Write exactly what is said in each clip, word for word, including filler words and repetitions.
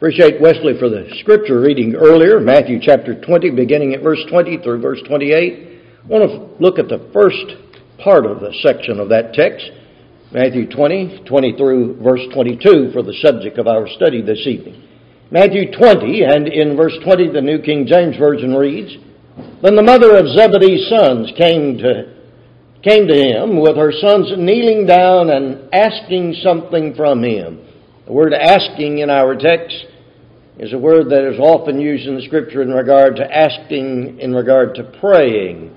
Appreciate Wesley for the scripture reading earlier, Matthew chapter twenty, beginning at verse twenty through verse twenty-eight. I want to look at the first part of the section of that text, Matthew twenty, twenty through verse twenty-two, for the subject of our study this evening. Matthew twenty, and in verse twenty, the New King James Version reads, "Then the mother of Zebedee's sons came to came to him with her sons kneeling down and asking something from him." The word asking in our text is a word that is often used in the Scripture in regard to asking, in regard to praying.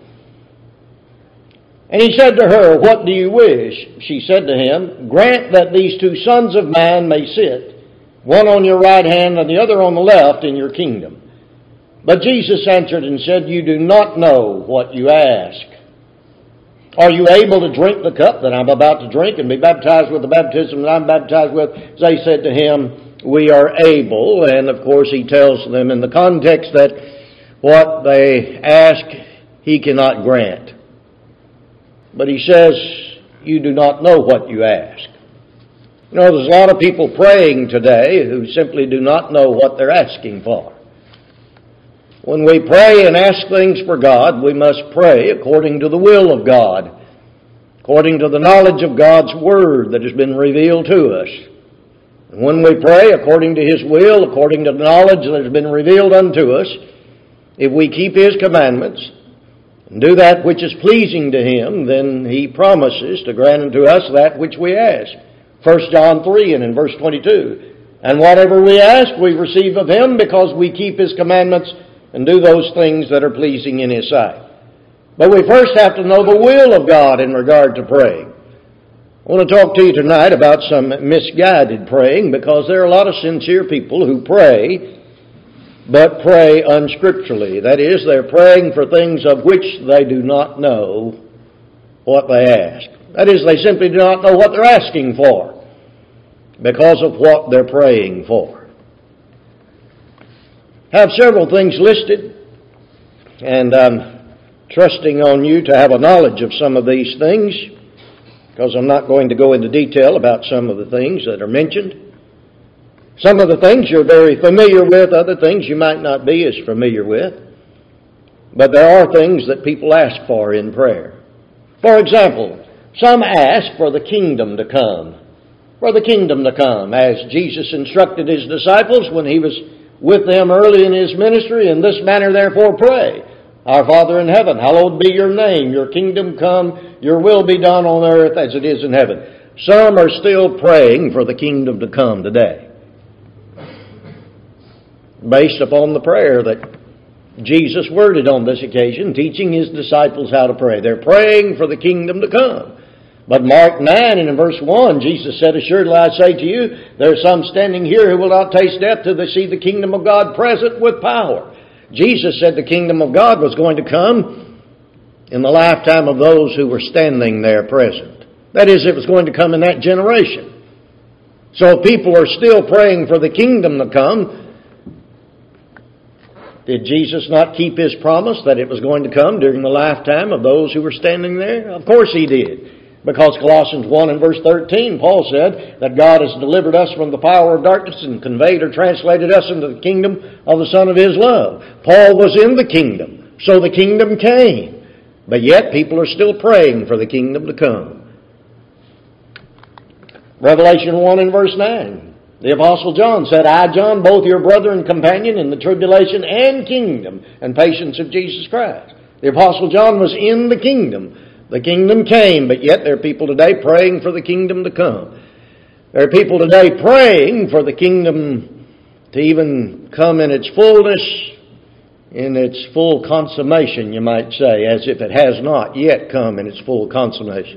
"And he said to her, 'What do you wish?' She said to him, 'Grant that these two sons of mine may sit, one on your right hand and the other on the left, in your kingdom.' But Jesus answered and said, 'You do not know what you ask. Are you able to drink the cup that I'm about to drink and be baptized with the baptism that I'm baptized with?' They said to him, 'We are able.'" And of course he tells them in the context that what they ask he cannot grant. But he says, "You do not know what you ask." You know, there's a lot of people praying today who simply do not know what they're asking for. When we pray and ask things for God, we must pray according to the will of God, according to the knowledge of God's Word that has been revealed to us. And when we pray according to His will, according to the knowledge that has been revealed unto us, if we keep His commandments and do that which is pleasing to Him, then He promises to grant unto us that which we ask. First John three and in verse twenty-two, "And whatever we ask we receive of Him, because we keep His commandments and do those things that are pleasing in His sight." But we first have to know the will of God in regard to praying. I want to talk to you tonight about some misguided praying, because there are a lot of sincere people who pray, but pray unscripturally. That is, they're praying for things of which they do not know what they ask. That is, they simply do not know what they're asking for because of what they're praying for. I have several things listed, and I'm trusting on you to have a knowledge of some of these things, because I'm not going to go into detail about some of the things that are mentioned. Some of the things you're very familiar with, other things you might not be as familiar with. But there are things that people ask for in prayer. For example, some ask for the kingdom to come. For the kingdom to come, as Jesus instructed His disciples when He was with them early in His ministry. "In this manner therefore pray, Our Father in heaven, hallowed be your name. Your kingdom come, your will be done on earth as it is in heaven." Some are still praying for the kingdom to come today, based upon the prayer that Jesus worded on this occasion, teaching His disciples how to pray. They're praying for the kingdom to come. But Mark nine and in verse one, Jesus said, "Assuredly I say to you, there are some standing here who will not taste death till they see the kingdom of God present with power." Jesus said the kingdom of God was going to come in the lifetime of those who were standing there present. That is, it was going to come in that generation. So people are still praying for the kingdom to come. Did Jesus not keep His promise that it was going to come during the lifetime of those who were standing there? Of course He did. Because Colossians one and verse thirteen, Paul said that God has delivered us from the power of darkness and conveyed or translated us into the kingdom of the Son of His love. Paul was in the kingdom, so the kingdom came. But yet people are still praying for the kingdom to come. Revelation one and verse nine, the Apostle John said, "I, John, both your brother and companion in the tribulation and kingdom and patience of Jesus Christ." The Apostle John was in the kingdom. The kingdom came, but yet there are people today praying for the kingdom to come. There are people today praying for the kingdom to even come in its fullness, in its full consummation, you might say, as if it has not yet come in its full consummation.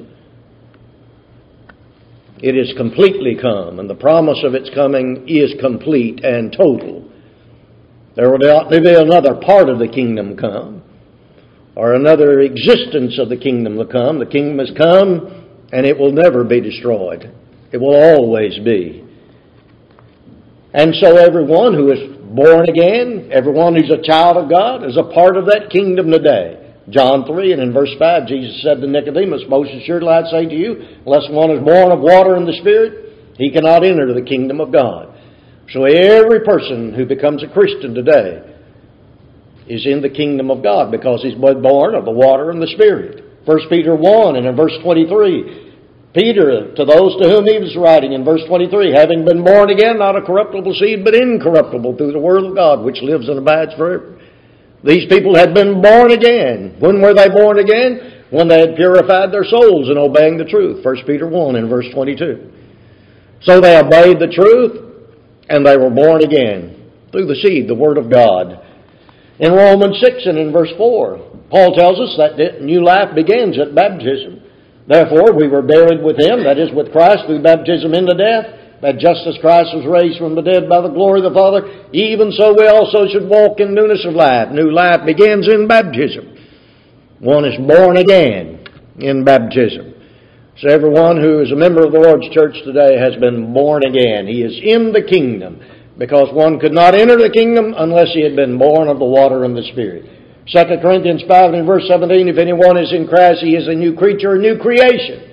It is completely come, and the promise of its coming is complete and total. There will be another part of the kingdom come, or another existence of the kingdom to come. The kingdom has come, and it will never be destroyed. It will always be. And so everyone who is born again, everyone who's a child of God, is a part of that kingdom today. John three and in verse five, Jesus said to Nicodemus, "Most assuredly I say to you, unless one is born of water and the Spirit, he cannot enter the kingdom of God." So every person who becomes a Christian today is in the kingdom of God because he's born of the water and the Spirit. First Peter one and in verse twenty-three, Peter, to those to whom he was writing in verse twenty-three, having been born again, not a corruptible seed, but incorruptible through the word of God, which lives and abides forever. These people had been born again. When were they born again? When they had purified their souls in obeying the truth. First Peter one and verse twenty-two. So they obeyed the truth, and they were born again through the seed, the word of God. In Romans six and in verse four, Paul tells us that new life begins at baptism. Therefore, we were buried with him, that is, with Christ, through baptism into death, that just as Christ was raised from the dead by the glory of the Father, even so we also should walk in newness of life. New life begins in baptism. One is born again in baptism. So everyone who is a member of the Lord's church today has been born again. He is in the kingdom, because one could not enter the kingdom unless he had been born of the water and the Spirit. Second Corinthians five and verse seventeen, if anyone is in Christ, he is a new creature, a new creation.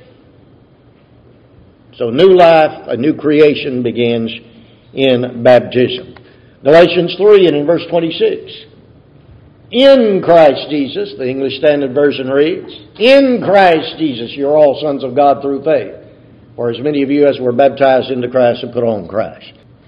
So new life, a new creation begins in baptism. Galatians three and in verse twenty-six. In Christ Jesus, the English Standard Version reads, in Christ Jesus you're all sons of God through faith. For as many of you as were baptized into Christ have put on Christ.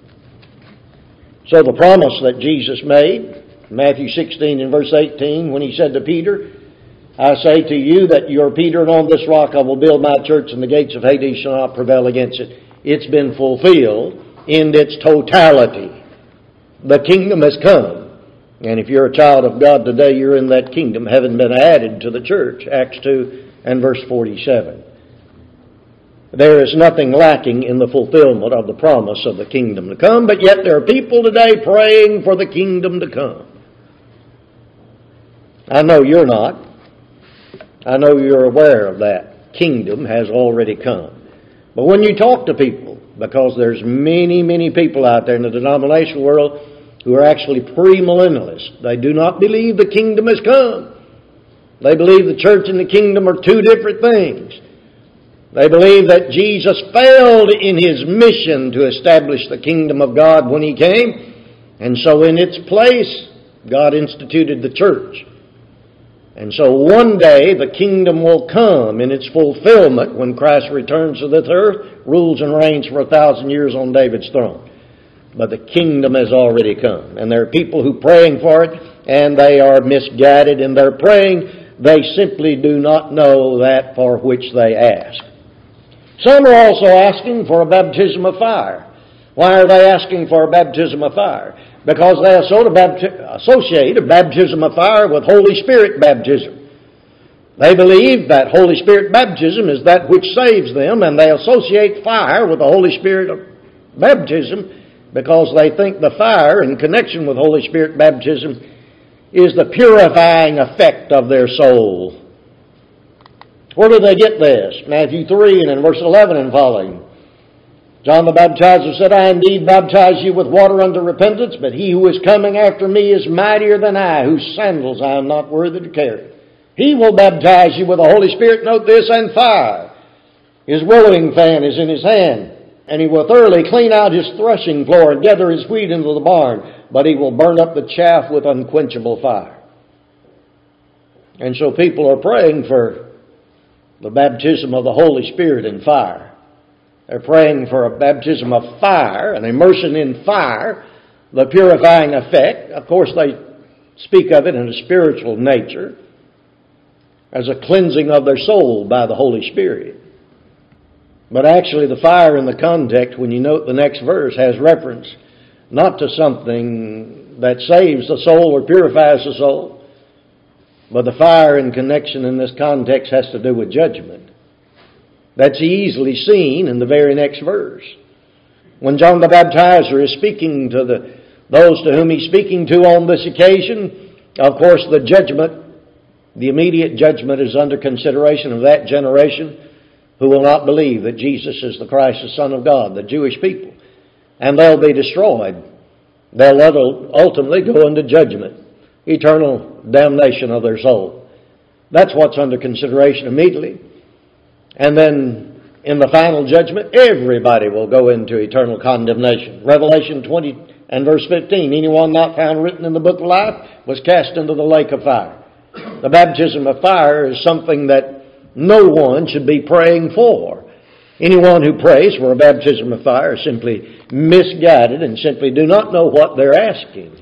So the promise that Jesus made, Matthew sixteen and verse eighteen, when he said to Peter, I say to you that you are Peter, and on this rock I will build my church, and the gates of Hades shall not prevail against it. It's been fulfilled in its totality. The kingdom has come. And if you're a child of God today, you're in that kingdom, having been added to the church. Acts two and verse forty-seven. There is nothing lacking in the fulfillment of the promise of the kingdom to come, but yet there are people today praying for the kingdom to come. I know you're not. I know you're aware of that. Kingdom has already come. But when you talk to people, because there's many, many people out there in the denominational world who are actually premillennialists, they do not believe the kingdom has come. They believe the church and the kingdom are two different things. They believe that Jesus failed in his mission to establish the kingdom of God when he came, and so in its place, God instituted the church. And so one day the kingdom will come in its fulfillment when Christ returns to this earth, rules and reigns for a thousand years on David's throne. But the kingdom has already come. And there are people who are praying for it, and they are misguided in their praying. They simply do not know that for which they ask. Some are also asking for a baptism of fire. Why are they asking for a baptism of fire? Because they associate a baptism of fire with Holy Spirit baptism. They believe that Holy Spirit baptism is that which saves them, and they associate fire with the Holy Spirit baptism because they think the fire in connection with Holy Spirit baptism is the purifying effect of their soul. Where do they get this? Matthew three and in verse eleven and following. John the Baptizer said, I indeed baptize you with water unto repentance, but he who is coming after me is mightier than I, whose sandals I am not worthy to carry. He will baptize you with the Holy Spirit, note this, and fire. His winnowing fan is in his hand, and he will thoroughly clean out his threshing floor and gather his wheat into the barn, but he will burn up the chaff with unquenchable fire. And so people are praying for the baptism of the Holy Spirit and fire. They're praying for a baptism of fire, an immersion in fire, the purifying effect. Of course, they speak of it in a spiritual nature, as a cleansing of their soul by the Holy Spirit. But actually, the fire in the context, when you note the next verse, has reference not to something that saves the soul or purifies the soul, but the fire in connection in this context has to do with judgment. That's easily seen in the very next verse. When John the Baptizer is speaking to the those to whom he's speaking to on this occasion, of course the judgment, the immediate judgment is under consideration of that generation who will not believe that Jesus is the Christ, the Son of God, the Jewish people. And they'll be destroyed. They'll ultimately go into judgment, eternal damnation of their soul. That's what's under consideration immediately. And then in the final judgment, everybody will go into eternal condemnation. Revelation twenty and verse fifteen, anyone not found written in the book of life was cast into the lake of fire. The baptism of fire is something that no one should be praying for. Anyone who prays for a baptism of fire is simply misguided and simply do not know what they're asking.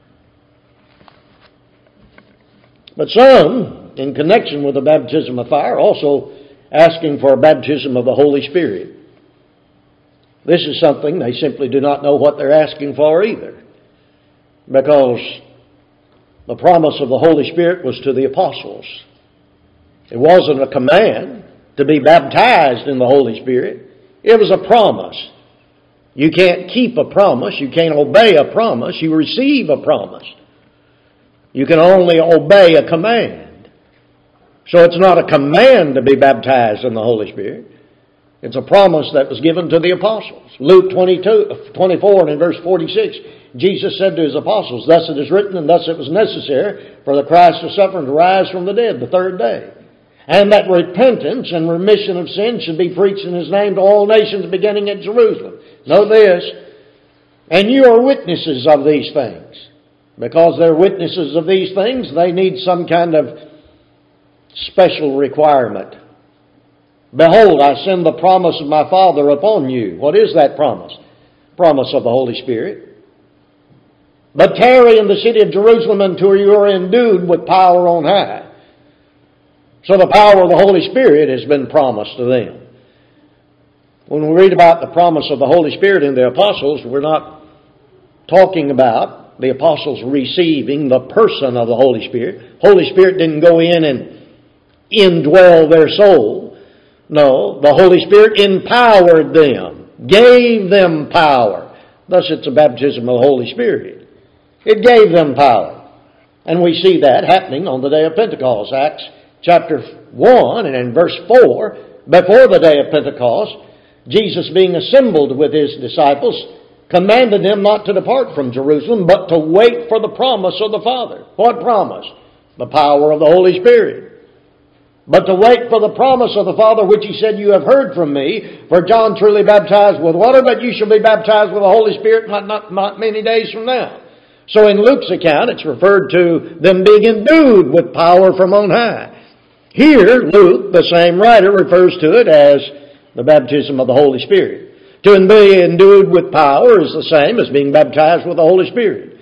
But some, in connection with the baptism of fire, also asking for a baptism of the Holy Spirit. This is something they simply do not know what they're asking for either. Because the promise of the Holy Spirit was to the apostles. It wasn't a command to be baptized in the Holy Spirit. It was a promise. You can't keep a promise. You can't obey a promise. You receive a promise. You can only obey a command. So it's not a command to be baptized in the Holy Spirit. It's a promise that was given to the apostles. Luke twenty-two, twenty-four and in verse forty-six, Jesus said to his apostles, thus it is written and thus it was necessary for the Christ to suffer and to rise from the dead the third day. And that repentance and remission of sins should be preached in his name to all nations beginning at Jerusalem. Know this, and you are witnesses of these things. Because they're witnesses of these things, they need some kind of special requirement. Behold, I send the promise of my Father upon you. What is that promise? Promise of the Holy Spirit. But tarry in the city of Jerusalem until you are endued with power on high. So the power of the Holy Spirit has been promised to them. When we read about the promise of the Holy Spirit in the apostles, we're not talking about the apostles receiving the person of the Holy Spirit. Holy Spirit didn't go in and indwell their soul. No, the Holy Spirit empowered them, gave them power. Thus it's a baptism of the Holy Spirit. It gave them power. And we see that happening on the day of Pentecost. Acts chapter one and in verse four, before the day of Pentecost, Jesus being assembled with his disciples, commanded them not to depart from Jerusalem, but to wait for the promise of the Father. What promise? The power of the Holy Spirit. But to wait for the promise of the Father, which he said, you have heard from me, for John truly baptized with water, but you shall be baptized with the Holy Spirit not, not, not many days from now. So in Luke's account, it's referred to them being endued with power from on high. Here, Luke, the same writer, refers to it as the baptism of the Holy Spirit. To be endued with power is the same as being baptized with the Holy Spirit.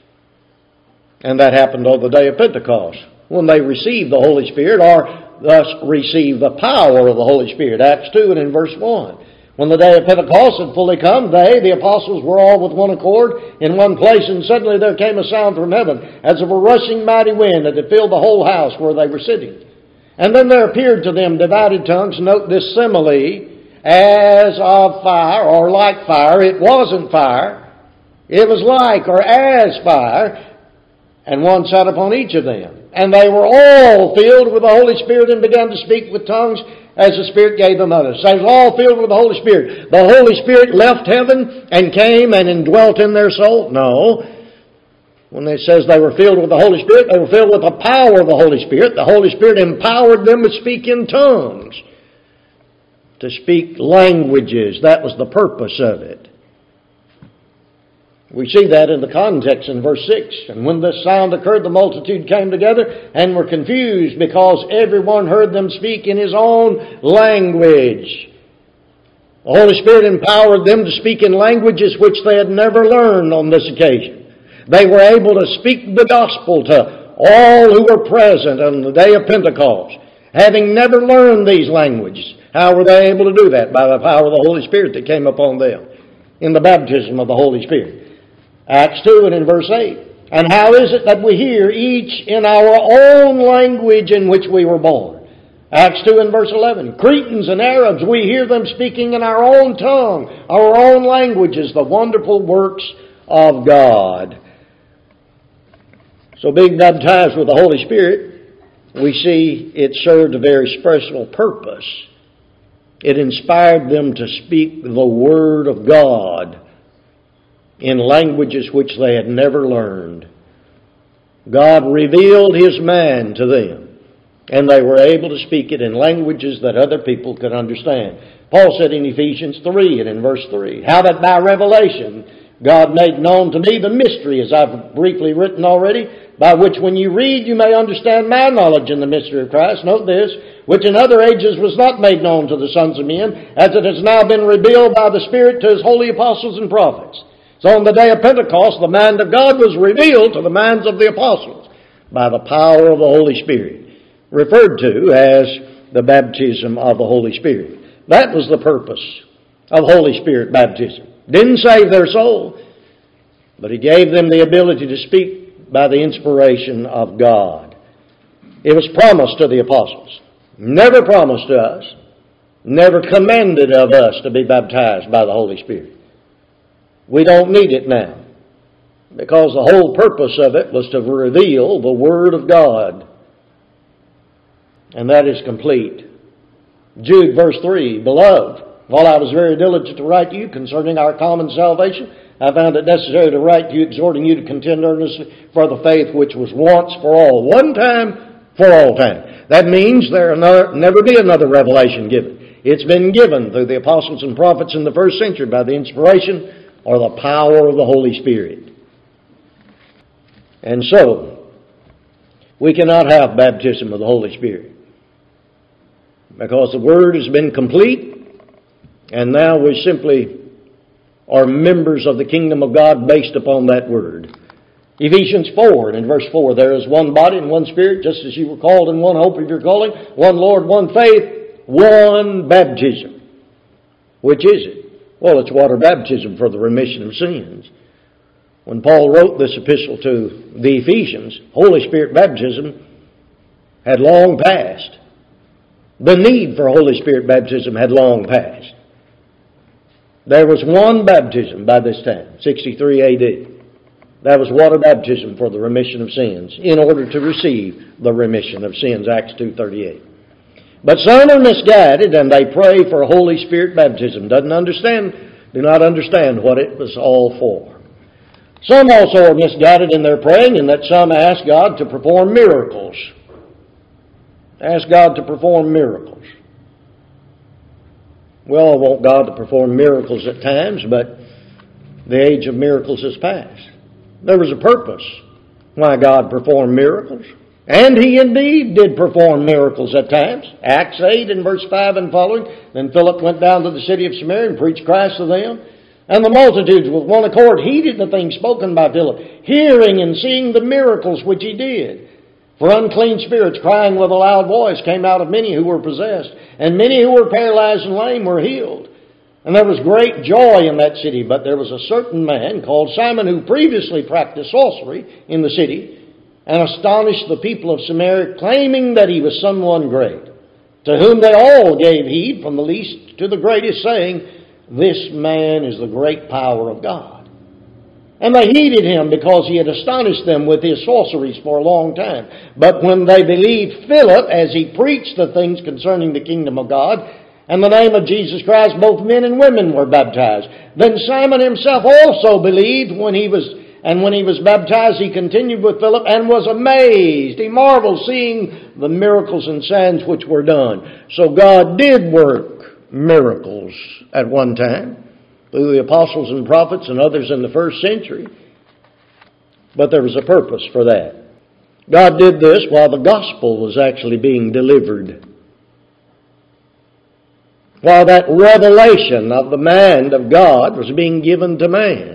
And that happened on the day of Pentecost, when they received the Holy Spirit, or thus received the power of the Holy Spirit. Acts two and in verse one. When the day of Pentecost had fully come, they, the apostles, were all with one accord in one place, and suddenly there came a sound from heaven, as of a rushing mighty wind, that had filled the whole house where they were sitting. And then there appeared to them divided tongues, note this simile, as of fire, or like fire. It wasn't fire. It was like, or as fire. And one sat upon each of them. And they were all filled with the Holy Spirit and began to speak with tongues as the Spirit gave them others. They were all filled with the Holy Spirit. The Holy Spirit left heaven and came and indwelt in their soul? No. When it says they were filled with the Holy Spirit, they were filled with the power of the Holy Spirit. The Holy Spirit empowered them to speak in tongues, to speak languages. That was the purpose of it. We see that in the context in verse six. And when this sound occurred, the multitude came together and were confused, because everyone heard them speak in his own language. The Holy Spirit empowered them to speak in languages which they had never learned on this occasion. They were able to speak the gospel to all who were present on the day of Pentecost, having never learned these languages. How were they able to do that? By the power of the Holy Spirit that came upon them in the baptism of the Holy Spirit. Acts two and in verse eight. And how is it that we hear each in our own language in which we were born? Acts two and verse eleven. Cretans and Arabs, we hear them speaking in our own tongue, our own languages, the wonderful works of God. So being baptized with the Holy Spirit, we see it served a very special purpose. It inspired them to speak the Word of God in languages which they had never learned. God revealed His man to them. And they were able to speak it in languages that other people could understand. Paul said in Ephesians three and in verse three, how that by revelation God made known to me the mystery, as I've briefly written already, by which when you read you may understand my knowledge in the mystery of Christ. Note this, which in other ages was not made known to the sons of men, as it has now been revealed by the Spirit to His holy apostles and prophets. So on the day of Pentecost, the mind of God was revealed to the minds of the apostles by the power of the Holy Spirit, referred to as the baptism of the Holy Spirit. That was the purpose of Holy Spirit baptism. Didn't save their soul, but He gave them the ability to speak by the inspiration of God. It was promised to the apostles, never promised to us, never commanded of us to be baptized by the Holy Spirit. We don't need it now, because the whole purpose of it was to reveal the Word of God. And that is complete. Jude verse three, Beloved, while I was very diligent to write to you concerning our common salvation, I found it necessary to write to you, exhorting you to contend earnestly for the faith which was once for all, one time for all time. That means there will never be another revelation given. It's been given through the apostles and prophets in the first century by the inspiration or the power of the Holy Spirit. And so, we cannot have baptism of the Holy Spirit, because the Word has been complete, and now we simply are members of the kingdom of God based upon that Word. Ephesians four, and in verse four, there is one body and one Spirit, just as you were called in one hope of your calling, one Lord, one faith, one baptism. Which is it? Well, it's water baptism for the remission of sins. When Paul wrote this epistle to the Ephesians, Holy Spirit baptism had long passed. The need for Holy Spirit baptism had long passed. There was one baptism by this time, sixty-three A D. That was water baptism for the remission of sins, in order to receive the remission of sins, Acts two thirty-eight. But some are misguided, and they pray for Holy Spirit baptism. Doesn't understand, do not understand what it was all for. Some also are misguided in their praying, in that some ask God to perform miracles. Ask God to perform miracles. We all want God to perform miracles at times, but the age of miracles is past. There was a purpose why God performed miracles. And He indeed did perform miracles at times. Acts eight and verse five and following. Then Philip went down to the city of Samaria and preached Christ to them. And the multitudes with one accord heeded the things spoken by Philip, hearing and seeing the miracles which he did. For unclean spirits, crying with a loud voice, came out of many who were possessed, and many who were paralyzed and lame were healed. And there was great joy in that city. But there was a certain man called Simon, who previously practiced sorcery in the city, and astonished the people of Samaria, claiming that he was someone great, to whom they all gave heed, from the least to the greatest, saying, This man is the great power of God. And they heeded him, because he had astonished them with his sorceries for a long time. But when they believed Philip, as he preached the things concerning the kingdom of God, and the name of Jesus Christ, both men and women were baptized. Then Simon himself also believed, when he was And when he was baptized, he continued with Philip and was amazed. He marveled, seeing the miracles and signs which were done. So God did work miracles at one time through the apostles and prophets and others in the first century. But there was a purpose for that. God did this while the gospel was actually being delivered. While that revelation of the mind of God was being given to man.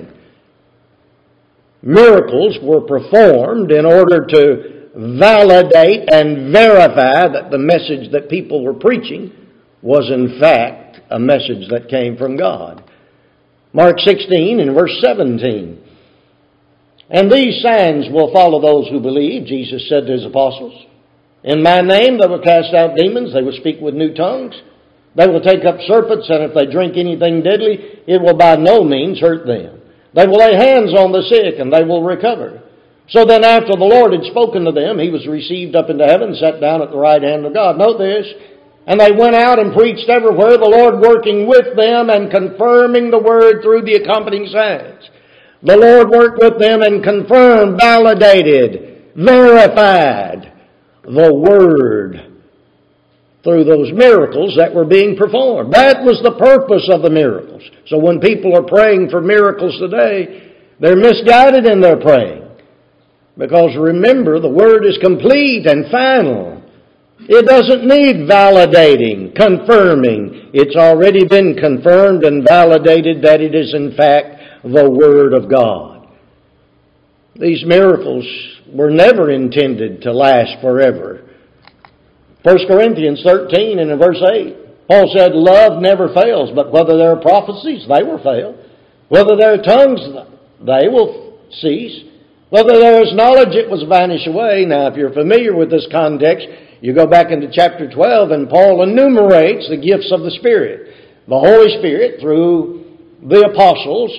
Miracles were performed in order to validate and verify that the message that people were preaching was in fact a message that came from God. Mark sixteen and verse seventeen. And these signs will follow those who believe, Jesus said to His apostles. In my name they will cast out demons, they will speak with new tongues. They will take up serpents, and if they drink anything deadly, it will by no means hurt them. They will lay hands on the sick, and they will recover. So then after the Lord had spoken to them, He was received up into heaven, sat down at the right hand of God. Note this. And they went out and preached everywhere, the Lord working with them and confirming the word through the accompanying signs. The Lord worked with them and confirmed, validated, verified the Word through those miracles that were being performed. That was the purpose of the miracles. So when people are praying for miracles today, they're misguided in their praying. Because remember, the Word is complete and final. It doesn't need validating, confirming. It's already been confirmed and validated that it is in fact the Word of God. These miracles were never intended to last forever. First Corinthians thirteen and in verse eight, Paul said, love never fails, but whether there are prophecies, they will fail. Whether there are tongues, they will cease. Whether there is knowledge, it will vanish away. Now, if you're familiar with this context, you go back into chapter twelve, and Paul enumerates the gifts of the Spirit. The Holy Spirit, through the apostles,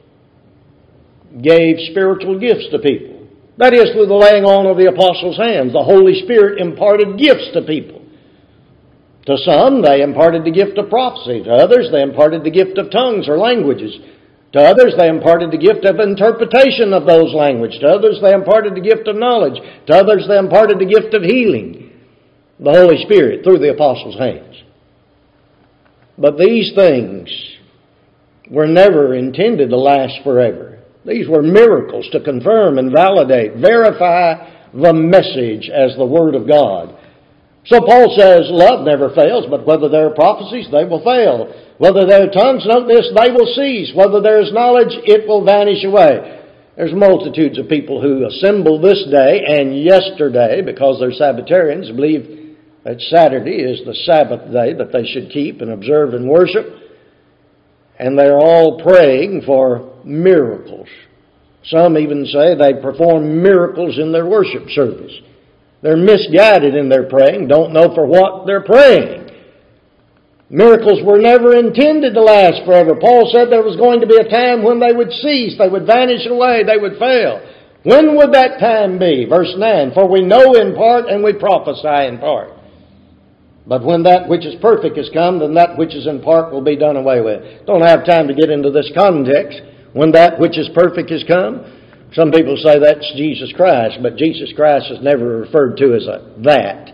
gave spiritual gifts to people. That is, through the laying on of the apostles' hands. The Holy Spirit imparted gifts to people. To some, they imparted the gift of prophecy. To others, they imparted the gift of tongues or languages. To others, they imparted the gift of interpretation of those languages. To others, they imparted the gift of knowledge. To others, they imparted the gift of healing. The Holy Spirit through the apostles' hands. But these things were never intended to last forever. These were miracles to confirm and validate, verify the message as the Word of God. So Paul says, love never fails, but whether there are prophecies, they will fail. Whether there are tongues, note this, they will cease. Whether there is knowledge, it will vanish away. There's multitudes of people who assemble this day and yesterday, because they're Sabbatarians, believe that Saturday is the Sabbath day that they should keep and observe and worship. And they're all praying for miracles. Some even say they perform miracles in their worship service. They're misguided in their praying, don't know for what they're praying. Miracles were never intended to last forever. Paul said there was going to be a time when they would cease, they would vanish away, they would fail. When would that time be? Verse nine, for we know in part and we prophesy in part. But when that which is perfect is come, then that which is in part will be done away with. Don't have time to get into this context. When that which is perfect is come, some people say that's Jesus Christ, but Jesus Christ is never referred to as a that.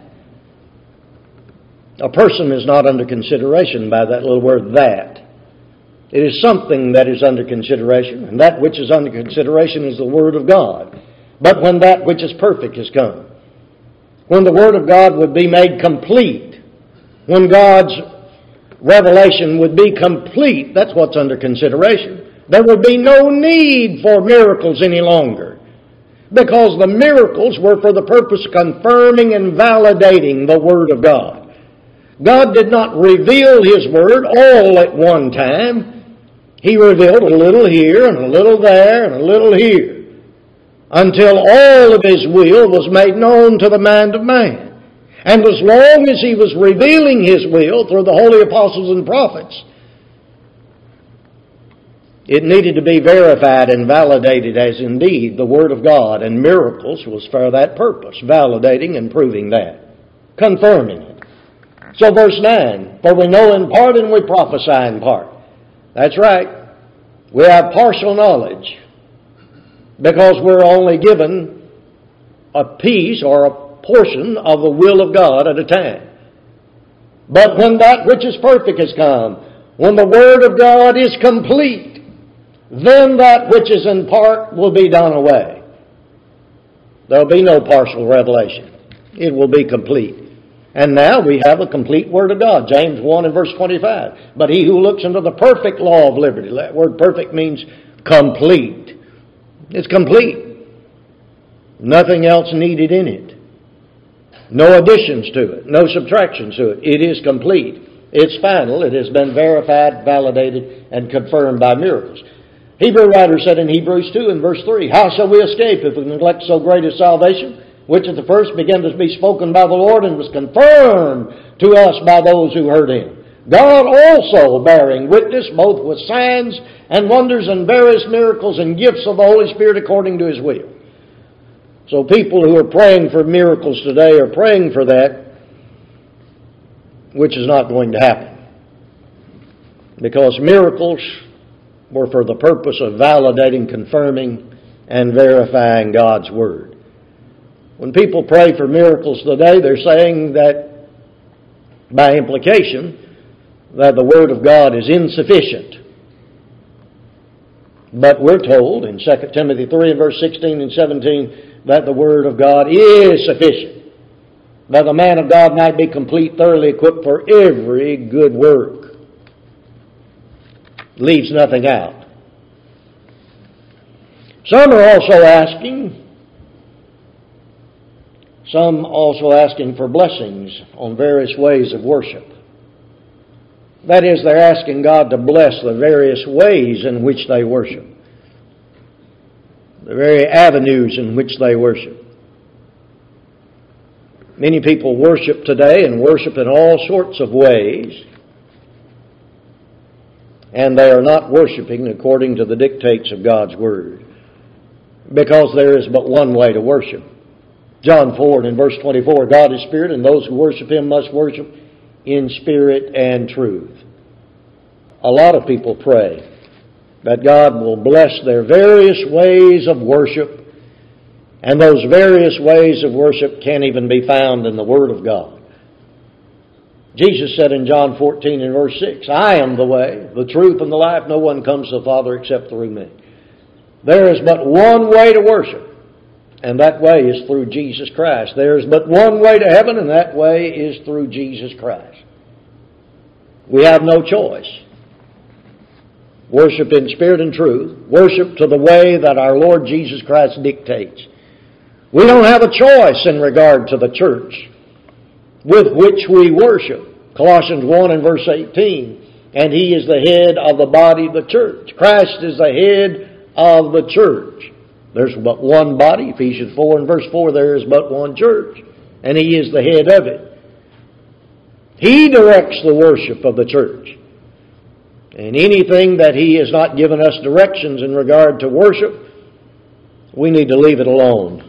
A person is not under consideration by that little word that. It is something that is under consideration, and that which is under consideration is the Word of God. But when that which is perfect is come, when the Word of God would be made complete, when God's revelation would be complete, that's what's under consideration. There would be no need for miracles any longer, because the miracles were for the purpose of confirming and validating the Word of God. God did not reveal His Word all at one time. He revealed a little here and a little there and a little here, until all of His will was made known to the mind of man. And as long as He was revealing His will through the holy apostles and prophets, it needed to be verified and validated as indeed the Word of God, and miracles was for that purpose, validating and proving that, confirming it. So verse nine, for we know in part and we prophesy in part. That's right. We have partial knowledge because we're only given a piece or a portion of the will of God at a time. But when that which is perfect has come, when the Word of God is complete, then that which is in part will be done away. There will be no partial revelation. It will be complete. And now we have a complete Word of God. James one and verse twenty-five. But he who looks into the perfect law of liberty. That word perfect means complete. It's complete. Nothing else needed in it. No additions to it. No subtractions to it. It is complete. It's final. It has been verified, validated, and confirmed by miracles. Hebrew writer said in Hebrews two and verse three, how shall we escape if we neglect so great a salvation, which at the first began to be spoken by the Lord and was confirmed to us by those who heard Him? God also bearing witness both with signs and wonders and various miracles and gifts of the Holy Spirit according to His will. So people who are praying for miracles today are praying for that, which is not going to happen. Because miracles were for the purpose of validating, confirming, and verifying God's Word. When people pray for miracles today, they're saying that, by implication, that the Word of God is insufficient. But we're told in Second Timothy three and verse sixteen and seventeen that the Word of God is sufficient, that the man of God might be complete, thoroughly equipped for every good work. Leaves nothing out. Some are also asking, some also asking for blessings on various ways of worship. That is, they're asking God to bless the various ways in which they worship, the very avenues in which they worship. Many people worship today and worship in all sorts of ways, and they are not worshiping according to the dictates of God's Word, because there is but one way to worship. John four and verse twenty-four, God is Spirit, and those who worship Him must worship in spirit and truth. A lot of people pray that God will bless their various ways of worship, and those various ways of worship can't even be found in the Word of God. Jesus said in John fourteen and verse six, I am the way, the truth, and the life. No one comes to the Father except through me. There is but one way to worship, and that way is through Jesus Christ. There is but one way to heaven, and that way is through Jesus Christ. We have no choice. Worship in spirit and truth. Worship to the way that our Lord Jesus Christ dictates. We don't have a choice in regard to the church with which we worship. Colossians one and verse eighteen. And He is the head of the body, the church. Christ is the head of the church. There's but one body. Ephesians four and verse four, there is but one church, and He is the head of it. He directs the worship of the church. And anything that He has not given us directions in regard to worship, we need to leave it alone.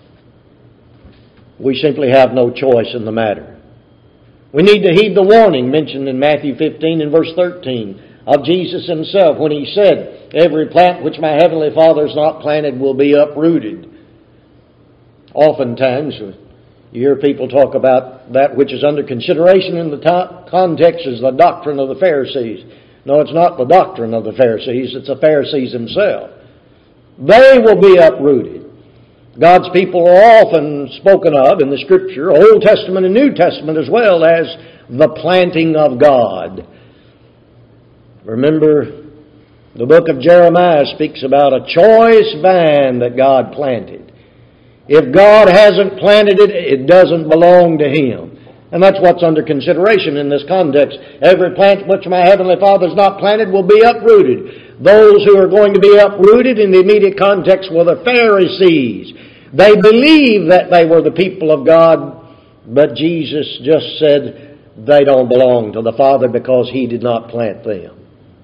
We simply have no choice in the matter. We need to heed the warning mentioned in Matthew fifteen and verse thirteen of Jesus Himself when He said, every plant which my heavenly Father has not planted will be uprooted. Oftentimes, you hear people talk about that which is under consideration in the to- context as the doctrine of the Pharisees. No, it's not the doctrine of the Pharisees, it's the Pharisees themselves. They will be uprooted. God's people are often spoken of in the Scripture, Old Testament and New Testament as well, as the planting of God. Remember, the book of Jeremiah speaks about a choice vine that God planted. If God hasn't planted it, it doesn't belong to Him. And that's what's under consideration in this context. Every plant which my heavenly Father has not planted will be uprooted. Those who are going to be uprooted in the immediate context were the Pharisees. They believed that they were the people of God, but Jesus just said they don't belong to the Father because He did not plant them.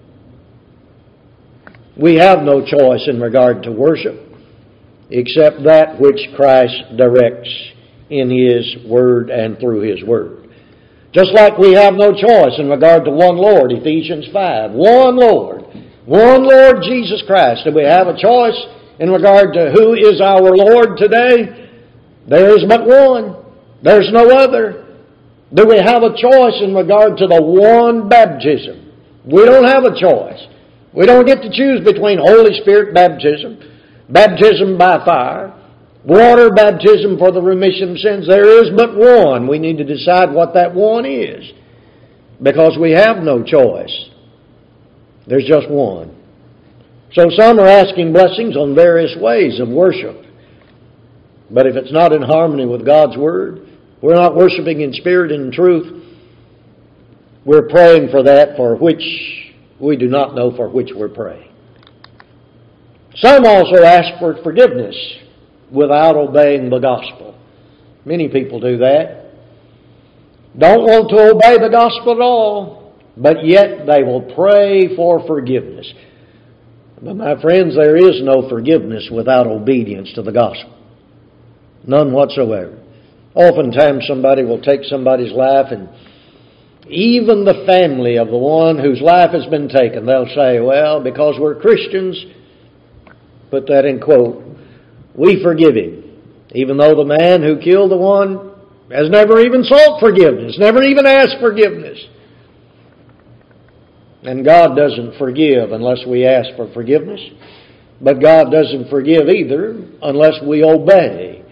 We have no choice in regard to worship except that which Christ directs in His Word and through His Word. Just like we have no choice in regard to one Lord, Ephesians five. One Lord. One Lord Jesus Christ. Do we have a choice in regard to who is our Lord today? There is but one. There's no other. Do we have a choice in regard to the one baptism? We don't have a choice. We don't get to choose between Holy Spirit baptism, baptism by fire, water baptism for the remission of sins. There is but one. We need to decide what that one is, because we have no choice. There's just one. So some are asking blessings on various ways of worship. But if it's not in harmony with God's Word, we're not worshiping in spirit and in truth, we're praying for that for which we do not know for which we're praying. Some also ask for forgiveness without obeying the gospel. Many people do that. Don't want to obey the gospel at all, but yet they will pray for forgiveness. But my friends, there is no forgiveness without obedience to the gospel. None whatsoever. Oftentimes somebody will take somebody's life, and even the family of the one whose life has been taken, they'll say, well, because we're Christians, put that in quote, we forgive him. Even though the man who killed the one has never even sought forgiveness, never even asked forgiveness. And God doesn't forgive unless we ask for forgiveness. But God doesn't forgive either unless we obey.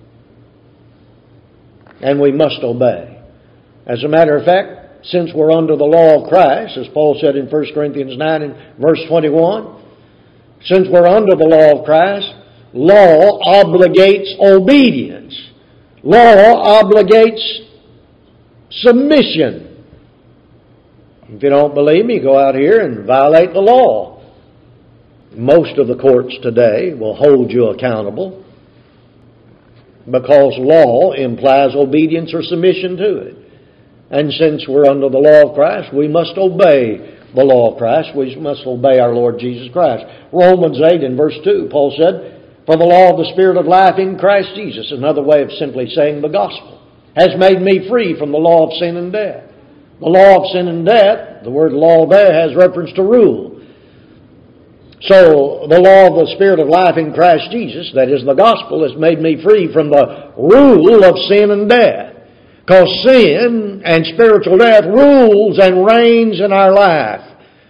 And we must obey. As a matter of fact, since we're under the law of Christ, as Paul said in First Corinthians nine and verse twenty-one, since we're under the law of Christ, law obligates obedience. Law obligates submission. If you don't believe me, go out here and violate the law. Most of the courts today will hold you accountable because law implies obedience or submission to it. And since we're under the law of Christ, we must obey the law of Christ. We must obey our Lord Jesus Christ. Romans eight and verse two, Paul said, "For the law of the Spirit of life in Christ Jesus," another way of simply saying the gospel, "has made me free from the law of sin and death." The law of sin and death, the word law there has reference to rule. So, the law of the Spirit of life in Christ Jesus, that is the gospel, has made me free from the rule of sin and death. Because sin and spiritual death rules and reigns in our life.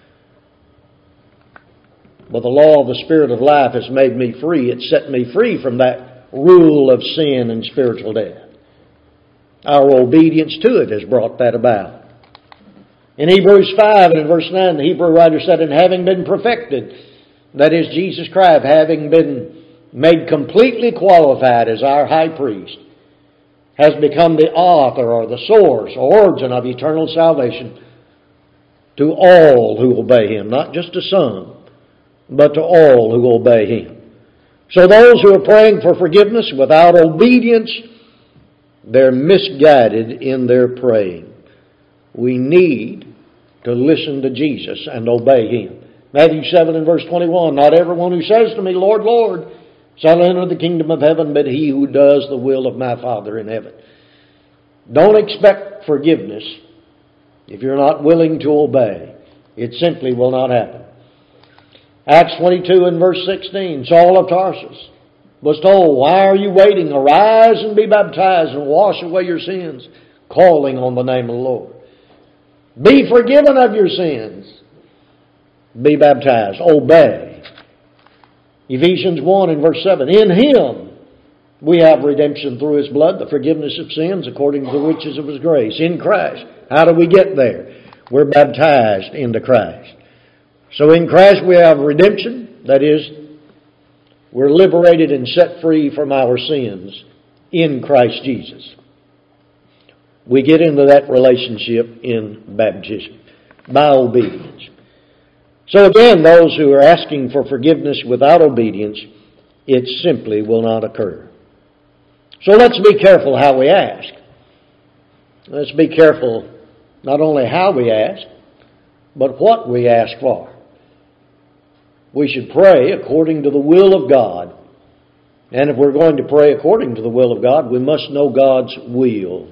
But the law of the Spirit of life has made me free. It set me free from that rule of sin and spiritual death. Our obedience to it has brought that about. In Hebrews five and in verse nine, the Hebrew writer said, "And having been perfected," that is Jesus Christ, having been made completely qualified as our high priest, has become the author or the source or origin of eternal salvation to all who obey Him. Not just to some, but to all who obey Him. So those who are praying for forgiveness without obedience, they're misguided in their praying. We need to listen to Jesus and obey Him. Matthew seven and verse twenty-one, "Not everyone who says to me, 'Lord, Lord,' shall enter the kingdom of heaven, but he who does the will of my Father in heaven." Don't expect forgiveness if you're not willing to obey. It simply will not happen. Acts twenty-two and verse sixteen, Saul of Tarsus was told, "Why are you waiting? Arise and be baptized and wash away your sins, calling on the name of the Lord." Be forgiven of your sins. Be baptized. Obey. Ephesians one and verse seven. "In Him we have redemption through His blood, the forgiveness of sins according to the riches of His grace." In Christ. How do we get there? We're baptized into Christ. So in Christ we have redemption. That is, we're liberated and set free from our sins in Christ Jesus. We get into that relationship in baptism by obedience. So again, those who are asking for forgiveness without obedience, it simply will not occur. So let's be careful how we ask. Let's be careful not only how we ask, but what we ask for. We should pray according to the will of God. And if we're going to pray according to the will of God, we must know God's will.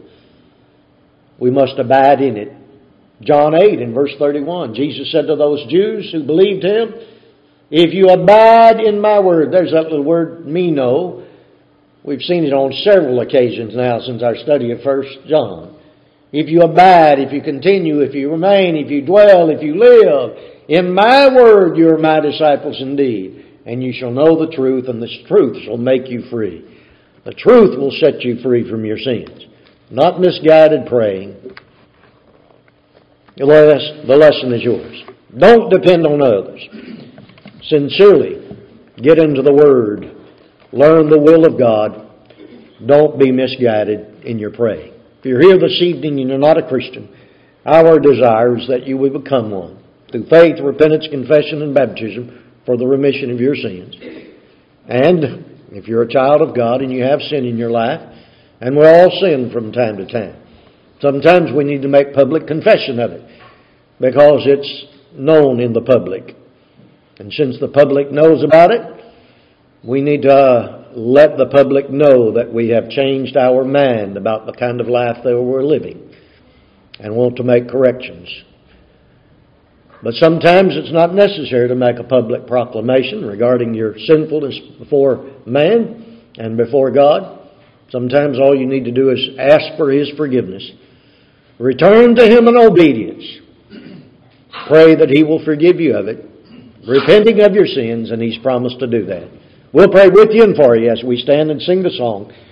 We must abide in it. John eight and verse thirty-one, Jesus said to those Jews who believed Him, "If you abide in my word," there's that little word, meno. We've seen it on several occasions now since our study of First John. If you abide, if you continue, if you remain, if you dwell, if you live, in my word you are my disciples indeed, and you shall know the truth, and the truth shall make you free. The truth will set you free from your sins. Not misguided praying. The lesson is yours. Don't depend on others. Sincerely, get into the Word. Learn the will of God. Don't be misguided in your praying. If you're here this evening and you're not a Christian, our desire is that you will become one through faith, repentance, confession, and baptism for the remission of your sins. And if you're a child of God and you have sin in your life, and we all sin from time to time, sometimes we need to make public confession of it because it's known in the public. And since the public knows about it, we need to uh, let the public know that we have changed our mind about the kind of life that we're living and want to make corrections. But sometimes it's not necessary to make a public proclamation regarding your sinfulness before man. And before God, sometimes all you need to do is ask for His forgiveness. Return to Him in obedience. Pray that He will forgive you of it, repenting of your sins, and He's promised to do that. We'll pray with you and for you as we stand and sing the song.